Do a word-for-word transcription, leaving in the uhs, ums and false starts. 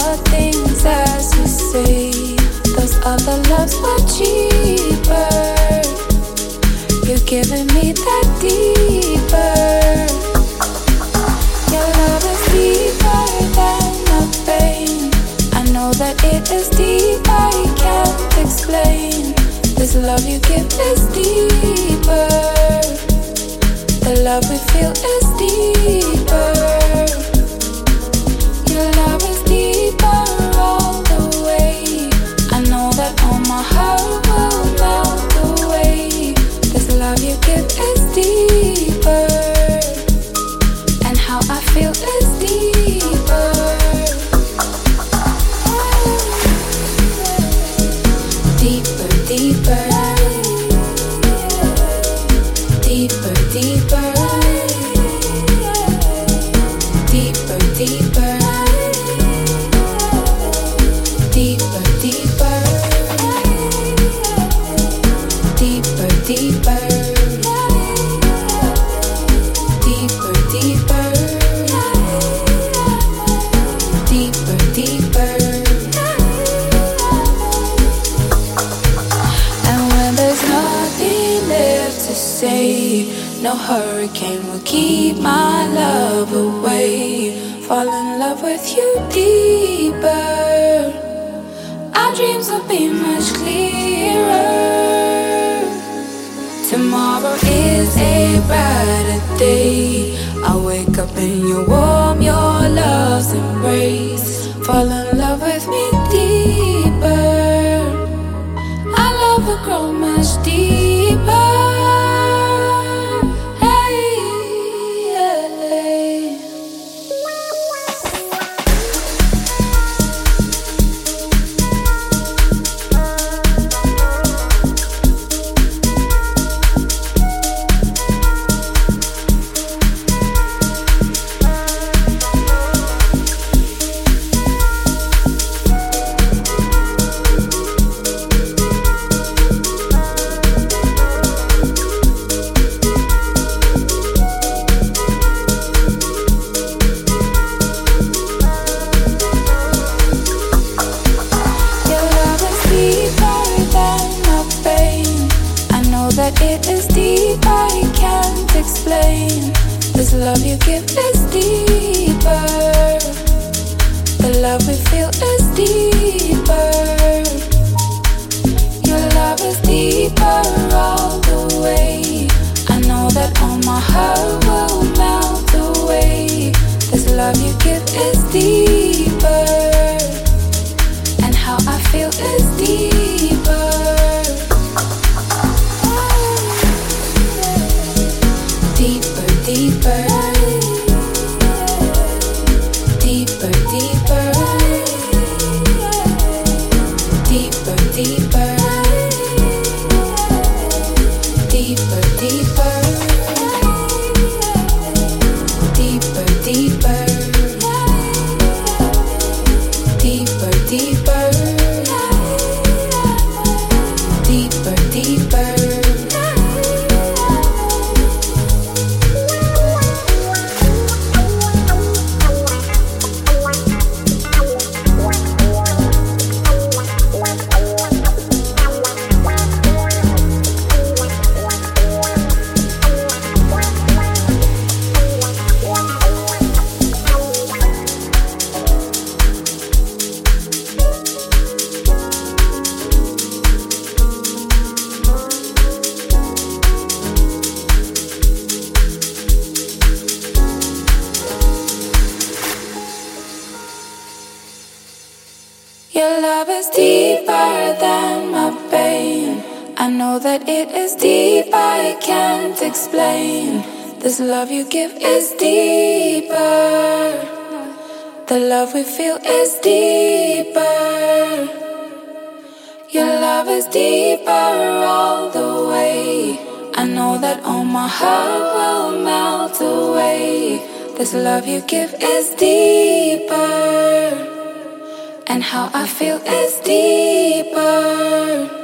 hard things as you say. Those other loves were cheaper. You're giving me that deeper. Your love is deeper than the pain. I know that it is deep, I can't explain. This love you give is deeper. The love we feel is deeper. Your love is deeper all the way. I know that all my heart will melt away. This love you give is deeper. And how I feel is deeper. Deeper, deeper. Deeper, deeper. Deeper, deeper. Deeper, deeper. Deeper, deeper. Deeper, deeper. Deeper, deeper. And when there's nothing left to say, no hurricane will keep my love away. Fall in love with you deeper. Our dreams will be much clearer. Tomorrow is a brighter day. I wake up in your warm, your love's embrace. Fall in love with me deeper. Our love will grow much deeper. It is deep, I can't explain. This love you give is deeper. The love we feel is deeper. Your love is deeper all the way. I know that all my heart will melt away. This love you give is deeper. And how I feel is deeper. Deeper, deeper. Deeper, deeper. Deeper, deeper. Deeper, deeper. Deeper, deeper. Deeper, deeper. Deeper, deeper. Your love is deeper than my pain. I know that it is deep, I can't explain. This love you give is deeper. The love we feel is deeper. Your love is deeper all the way. I know that all my heart will melt away. This love you give is deeper. And how I feel is deeper.